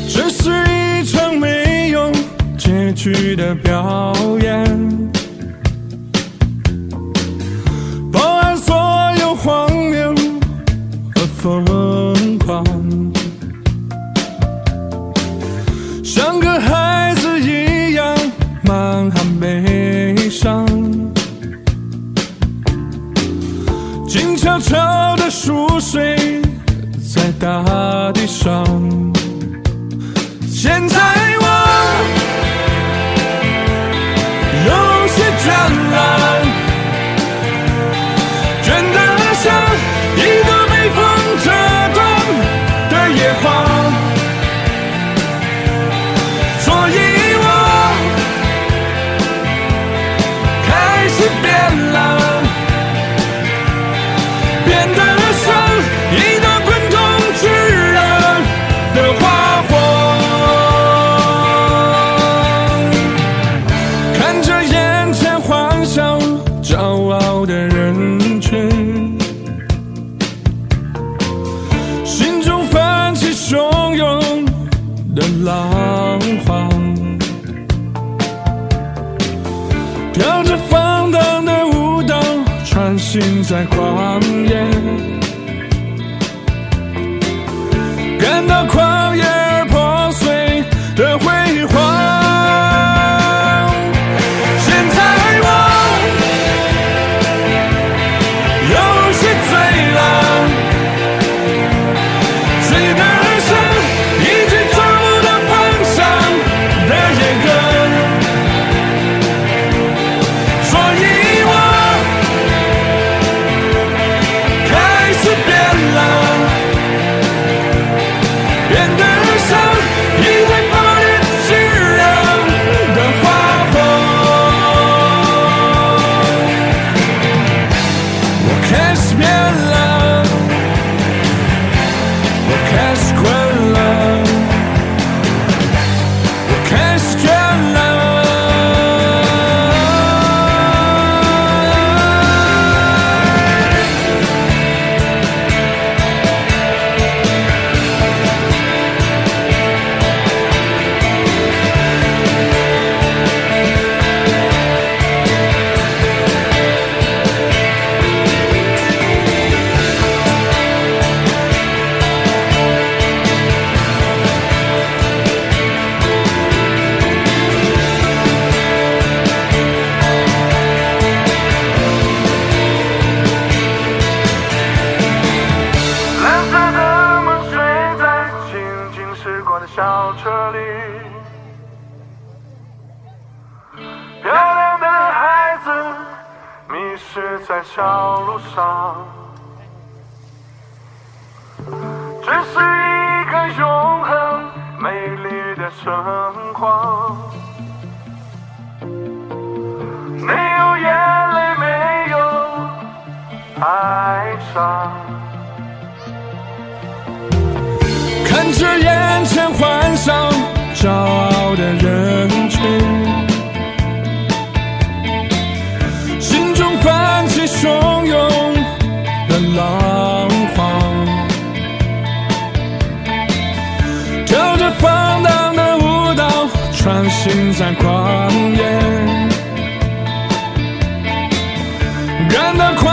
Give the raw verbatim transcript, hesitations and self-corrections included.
这是一场没有结局的表演，包含所有荒谬和疯狂，像个孩子一样满含悲伤，静悄悄地熟睡在大地上。现在我有些倦了，倦得像一个被风折断的野花，所以我开始变了，变得像一道滚动炙热的花火。看着眼前欢笑骄傲的人群，心中泛起汹涌的浪花，跳着放荡的舞蹈，穿行在旷野，感到旷野而破碎的辉煌。现在我有些醉了，醉得像一直找不到方向的野鸽，所以我开始变了，变得像一块爆裂炙热的花火。我开始变了，我开始困了，我开始倦了。蓝色的梦睡在静静驶过的小车里，漂亮的孩子迷失在小路上，这是一个永恒美丽的生活，没有眼泪，没有哀伤。看着眼前欢笑骄傲的人群，心中泛起汹涌的浪花，跳着放荡的舞蹈，穿行在旷野，感到快